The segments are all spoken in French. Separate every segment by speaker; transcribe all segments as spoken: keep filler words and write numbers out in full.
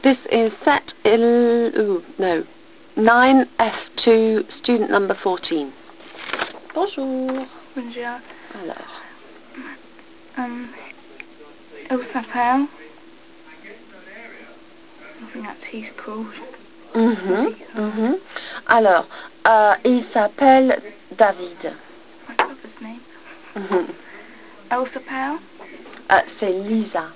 Speaker 1: This is set il... Ooh, no. nine F two, student number fourteen. Bonjour.
Speaker 2: Bonjour.
Speaker 1: Alors.
Speaker 2: Um, Il s'appelle. I think that's he's called.
Speaker 1: Mhm, mhm. Alors, euh, il s'appelle David.
Speaker 2: I love his name.
Speaker 1: Mhm.
Speaker 2: Elle s'appelle.
Speaker 1: Euh, c'est Lisa.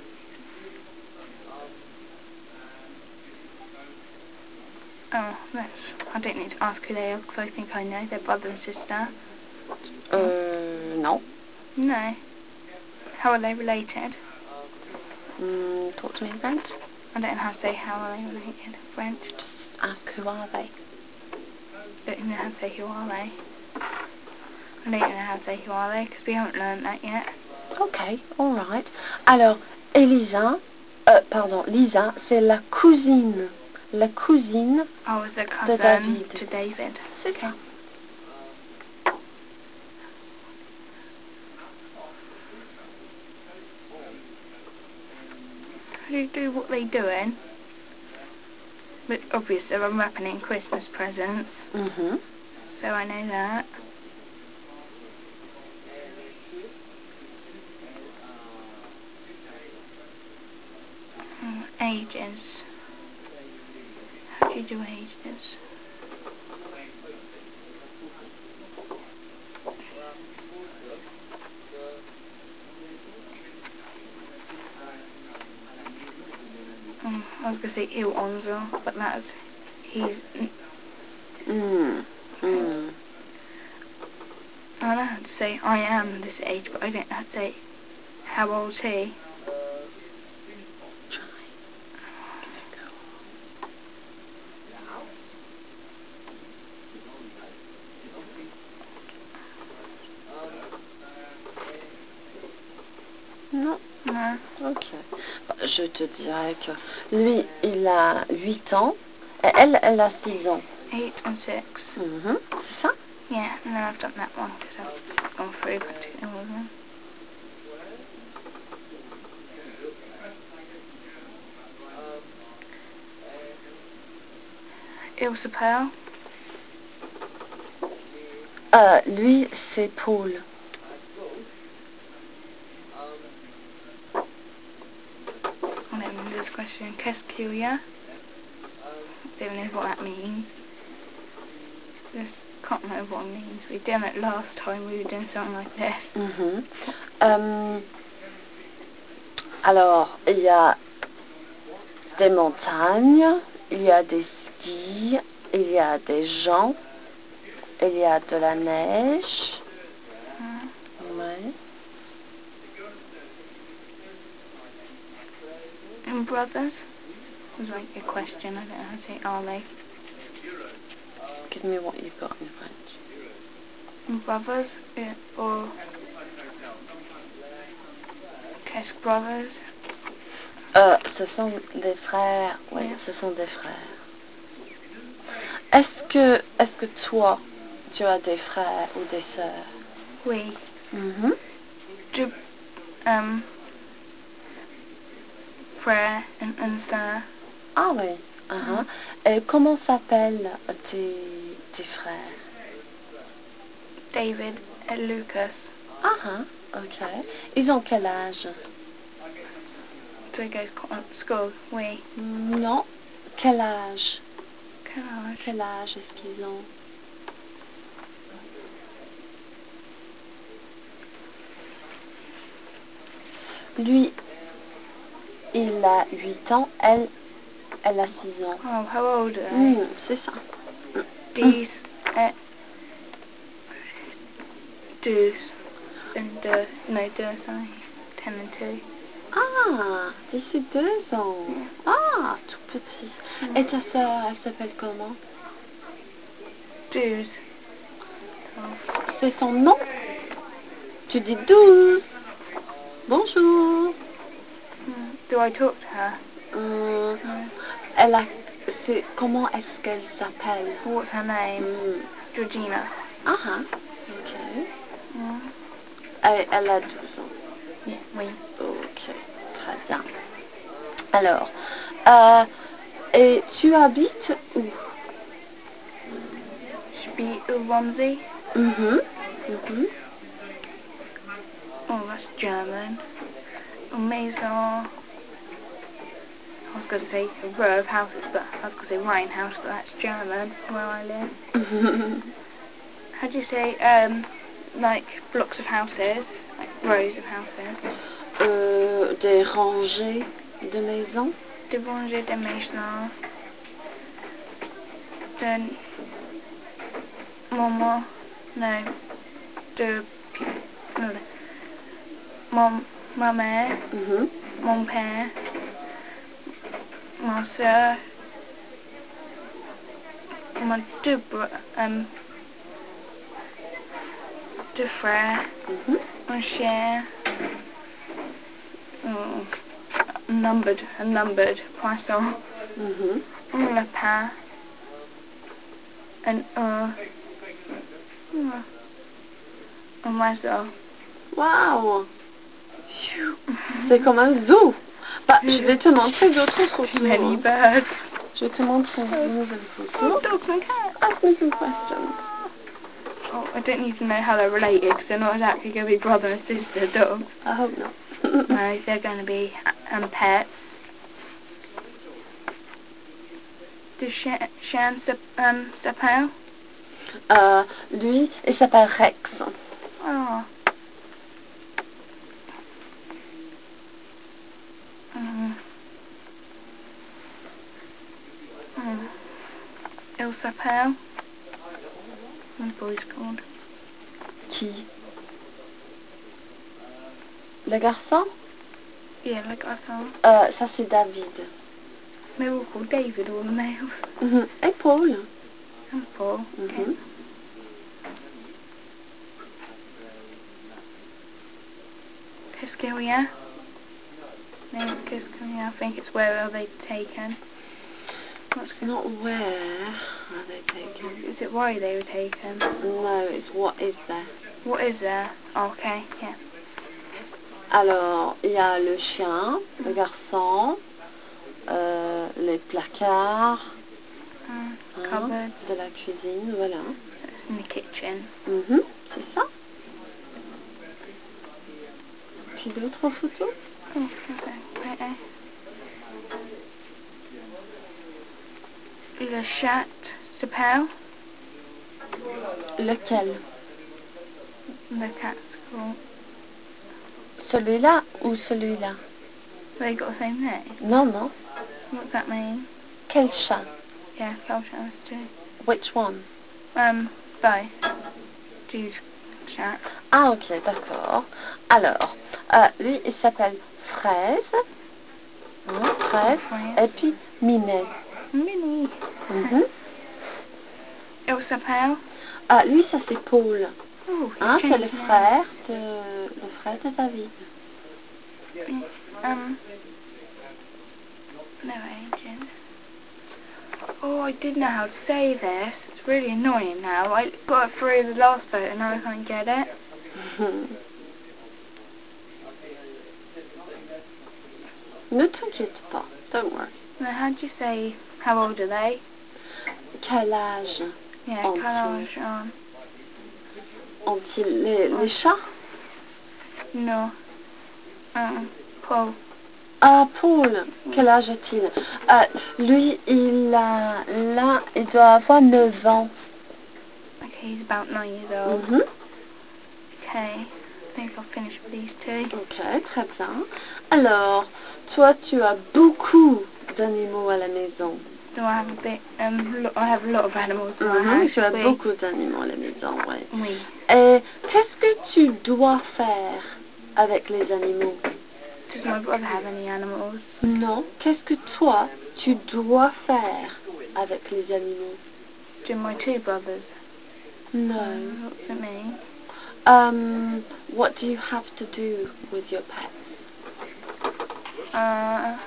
Speaker 2: Oh, that's. I don't need to ask who they are because I think I know. They're brother and sister.
Speaker 1: Euh, non.
Speaker 2: No. How are they related?
Speaker 1: Mm, talk to me in French.
Speaker 2: I don't know how to say how are they related. French.
Speaker 1: Just ask who are they.
Speaker 2: I don't know how to say who are they. I don't know how to say who are they because we haven't learned that yet.
Speaker 1: Ok, alright. Alors, Elisa, euh, pardon, Lisa, c'est la cousine. La cousine
Speaker 2: I was a
Speaker 1: de
Speaker 2: cousin
Speaker 1: David.
Speaker 2: to David.
Speaker 1: C'est ça.
Speaker 2: Who do what they doing? But obviously I'm wrapping in Christmas presents,
Speaker 1: Mhm.
Speaker 2: so I know that. Mm, ages. How do you do ages? Mm, I was going to say il onze, but that's he's.
Speaker 1: Mm. Mm.
Speaker 2: I know how to say I am this age, but I don't know how to say how old's he.
Speaker 1: Try. Give it a go. Non.
Speaker 2: No.
Speaker 1: Ok. Je te dirais que lui, il a huit ans et elle, elle a six ans.
Speaker 2: Eight and six.
Speaker 1: Mhm. C'est ça?
Speaker 2: Yeah, and then I've done that one because I've gone through but all of them. Il s'appelle.
Speaker 1: Euh, lui, c'est Paul.
Speaker 2: I don't remember this question. Qu'est-ce qu'il y a? Don't know what that means. Just can't remember what it means. We done it last time. We were doing something like this.
Speaker 1: Mhm. Euh, alors, il y a des montagnes, il y a des skis, il y a des gens, il y a de la neige.
Speaker 2: Mm.
Speaker 1: Ouais.
Speaker 2: And brothers? Was like a question. I don't know how to say are they.
Speaker 1: Give me what you've got in French.
Speaker 2: And brothers uh, or qu'est-ce que brothers?
Speaker 1: Euh, ce sont des frères. Oui,
Speaker 2: Yeah.
Speaker 1: ce sont des frères. Est-ce que, est-ce que toi, tu as des frères ou des sœurs?
Speaker 2: Oui.
Speaker 1: Mhm.
Speaker 2: Do um frère and, and sœur.
Speaker 1: Ah oui. Uh-huh.
Speaker 2: Mm.
Speaker 1: Et comment s'appellent tes, tes frères?
Speaker 2: David and Lucas.
Speaker 1: Ah ah, ok. Ils ont quel âge?
Speaker 2: Do they go to co- school? Oui.
Speaker 1: Non. Quel âge?
Speaker 2: Quel âge?
Speaker 1: Quel âge est-ce qu'ils ont? Lui, il a huit ans. Elle, elle a six ans.
Speaker 2: Oh, how old are they?
Speaker 1: Mm, c'est ça.
Speaker 2: Dix et deux and deux. No, deux, sorry. Ten and two.
Speaker 1: Ah, d'ici deux ans.
Speaker 2: Yeah.
Speaker 1: Ah, tout petit.
Speaker 2: Mm.
Speaker 1: Et ta sœur, elle s'appelle comment?
Speaker 2: Douze.
Speaker 1: C'est son nom? Tu dis douze. Bonjour.
Speaker 2: Mm. Do I talk to her?
Speaker 1: Euh,
Speaker 2: No.
Speaker 1: elle a, c'est, comment est-ce qu'elle s'appelle?
Speaker 2: What's her name?
Speaker 1: Mm.
Speaker 2: Georgina.
Speaker 1: Ah ah, ok.
Speaker 2: Mm.
Speaker 1: Elle, elle a douze ans.
Speaker 2: Yeah, oui.
Speaker 1: Ok, très bien. Alors, Euh, et tu habites où?
Speaker 2: J'habite au Romsey.
Speaker 1: Mhm. Mhm.
Speaker 2: Oh, that's German. A maison. I was going to say a row of houses, but I was going to say Rhinehouse, but that's German, where I live. How do you say, um, like blocks of houses, like rows of houses?
Speaker 1: Euh, des rangées de maisons.
Speaker 2: Des rangées de maisons. De maman, no, de no, mon, ma mère,
Speaker 1: Mhm.
Speaker 2: mon père, ma soeur, my deux, bro- um, deux frères,
Speaker 1: Mhm.
Speaker 2: un chien, mm, numbered, a numbered poisson,
Speaker 1: Mhm.
Speaker 2: un lapin, and un, un, un oiseau.
Speaker 1: Waouh! C'est comme un zoo. Bah, je vais te montrer d'autres photos.
Speaker 2: Many
Speaker 1: hein.
Speaker 2: birds.
Speaker 1: Je vais te montrer de nouvelles
Speaker 2: Oh,
Speaker 1: photos.
Speaker 2: dogs and cats.
Speaker 1: Ask me some questions.
Speaker 2: Oh, I don't need to know how they're related because they're not exactly going to be brother and sister dogs.
Speaker 1: I hope not.
Speaker 2: No, they're going to be um, pets. Does Shan, Shan um, s'appelle?
Speaker 1: Euh, lui, il s'appelle Rex.
Speaker 2: Oh. Mm. Mm. Il s'appelle? My boy's called.
Speaker 1: Qui? Le garçon?
Speaker 2: Yeah, like I saw.
Speaker 1: Euh, ça c'est David.
Speaker 2: Maybe we'll call David all the males.
Speaker 1: Mhm. Et Paul?
Speaker 2: And Paul.
Speaker 1: Mhm.
Speaker 2: Okay. Qu'est-ce qu'il y a? No, qu'est-ce qu'il y a? I think it's where are they taken. What's
Speaker 1: It's
Speaker 2: it?
Speaker 1: not where are they taken.
Speaker 2: Is it why they were taken?
Speaker 1: No, it's what is there.
Speaker 2: What is there? Oh, okay, yeah.
Speaker 1: Alors, il y a le chien, le garçon, euh, les placards,
Speaker 2: Mm,
Speaker 1: hein,
Speaker 2: cupboards.
Speaker 1: de la cuisine, voilà.
Speaker 2: So it's in the kitchen.
Speaker 1: Mhm, c'est ça. Puis d'autres photos?
Speaker 2: Oh, okay. Okay. Le chat s'appelle?
Speaker 1: Lequel?
Speaker 2: The cat's called.
Speaker 1: Celui-là ou celui-là?
Speaker 2: They got the same name.
Speaker 1: Non, non.
Speaker 2: What's that mean?
Speaker 1: Quel chat?
Speaker 2: Yeah, Kelshans too.
Speaker 1: Which one?
Speaker 2: Um, both. Jude's chat.
Speaker 1: Ah, ok, d'accord. Alors, euh, lui, il s'appelle Fraise. Hein, Fraise.
Speaker 2: France.
Speaker 1: Et puis Minet.
Speaker 2: Minnie.
Speaker 1: Mhm.
Speaker 2: Il s'appelle?
Speaker 1: Ah, lui, ça c'est Paul.
Speaker 2: Oh, he's
Speaker 1: Hein, c'est le
Speaker 2: changed
Speaker 1: frère
Speaker 2: names.
Speaker 1: de le frère de David.
Speaker 2: Um, no agent. Oh, I did know how to say this. It's really annoying now. I got it through the last photo and now I can't get it.
Speaker 1: Ne t'inquiète pas, don't worry.
Speaker 2: Now, how do you say, how old are they?
Speaker 1: Quel âge
Speaker 2: Yeah,
Speaker 1: ont-ils?
Speaker 2: Kalaj, um,
Speaker 1: Ont-ils les, les chats?
Speaker 2: no. Um, Paul.
Speaker 1: Ah, Paul, quel âge a-t-il? Euh, lui, il a, là, il doit avoir neuf ans.
Speaker 2: Okay, he's about nine years old.
Speaker 1: Mhm.
Speaker 2: Okay, I think I'll finish with these two.
Speaker 1: Ok, très bien. Alors, toi, tu as beaucoup d'animaux à la maison.
Speaker 2: Do I have a bit, um, lo I have a lot of animals in my
Speaker 1: Mhm,
Speaker 2: house.
Speaker 1: tu as
Speaker 2: Oui.
Speaker 1: beaucoup d'animaux à la maison, oui.
Speaker 2: Oui.
Speaker 1: Et qu'est-ce que tu dois faire avec les animaux?
Speaker 2: Does my brother have any animals?
Speaker 1: Non. Qu'est-ce que toi, tu dois faire avec les animaux?
Speaker 2: Do my two brothers?
Speaker 1: No.
Speaker 2: Um, what does it mean?
Speaker 1: Um, what do you have to do with your pets?
Speaker 2: Uh,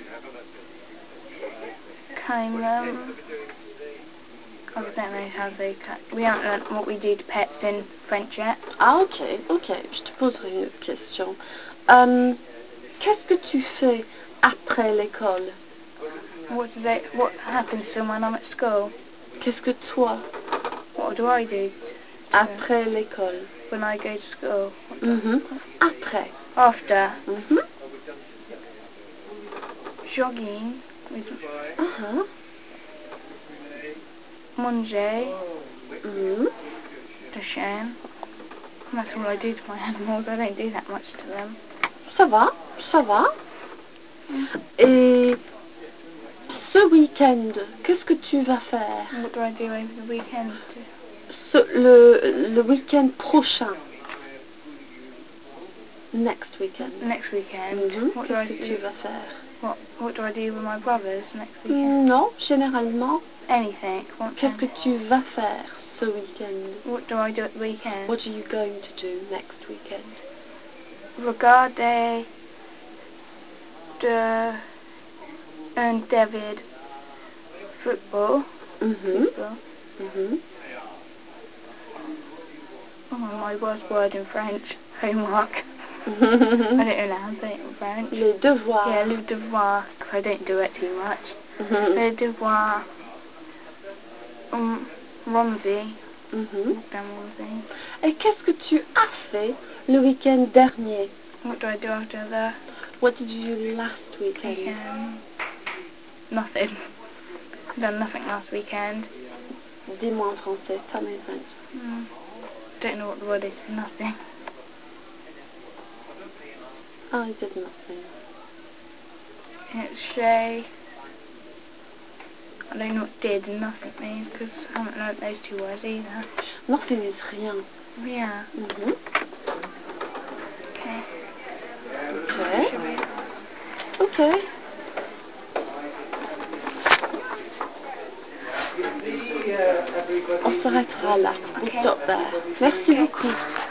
Speaker 2: kind them. I don't know how they cut. We haven't learnt what we do to pets in French yet.
Speaker 1: Ah, ok, ok. Je te poserai une autre question. Um, qu'est-ce que tu fais après l'école?
Speaker 2: What do they? What happens to them when I'm at school?
Speaker 1: Qu'est-ce que toi,
Speaker 2: What do I do
Speaker 1: après l'école?
Speaker 2: when I go to school?
Speaker 1: Mhm. Après.
Speaker 2: After
Speaker 1: Mhm.
Speaker 2: jogging with
Speaker 1: Uh-huh.
Speaker 2: manger,
Speaker 1: Mhm.
Speaker 2: the shan. That's all I do to my animals. I don't do that much to them.
Speaker 1: Ça va, ça va.
Speaker 2: Mm.
Speaker 1: Et ce week-end, qu'est-ce que tu vas faire?
Speaker 2: What do I do over the weekend?
Speaker 1: Ce, le, le week-end prochain. Next weekend.
Speaker 2: Next weekend.
Speaker 1: Mhm.
Speaker 2: What do I
Speaker 1: Qu'est-ce que
Speaker 2: do?
Speaker 1: tu vas faire?
Speaker 2: What What do I do with my brothers next weekend?
Speaker 1: Non, généralement.
Speaker 2: Anything. What
Speaker 1: Qu'est-ce que
Speaker 2: time?
Speaker 1: tu vas faire ce week-end?
Speaker 2: What do I do at the weekend?
Speaker 1: What are you going to do next weekend?
Speaker 2: Regarder de un David football.
Speaker 1: Mhm.
Speaker 2: Football.
Speaker 1: Mhm.
Speaker 2: Oh, my worst word in French. Homework. I don't know how to say it in French.
Speaker 1: Les devoirs.
Speaker 2: Yeah, le devoir, because I don't do it too much.
Speaker 1: Mhm.
Speaker 2: Le devoir. Um, Romsey.
Speaker 1: Mhm.
Speaker 2: Dan Romsey.
Speaker 1: Et qu'est-ce que tu as fait le week-end dernier?
Speaker 2: What do I do after the
Speaker 1: What did you do last weekend?
Speaker 2: weekend? Nothing. Done nothing last weekend.
Speaker 1: Dis-moi en français, tell me in French.
Speaker 2: Mm. Don't know what the word is for nothing.
Speaker 1: I did nothing.
Speaker 2: It's Shay. I don't know what did and nothing means because I haven't learnt those two words either.
Speaker 1: Nothing is rien.
Speaker 2: Yeah.
Speaker 1: Mhm.
Speaker 2: Okay.
Speaker 1: Ok.
Speaker 2: Should we?
Speaker 1: Ok. On s'arrêtera là.
Speaker 2: Okay.
Speaker 1: Au top there. Merci
Speaker 2: Okay.
Speaker 1: beaucoup.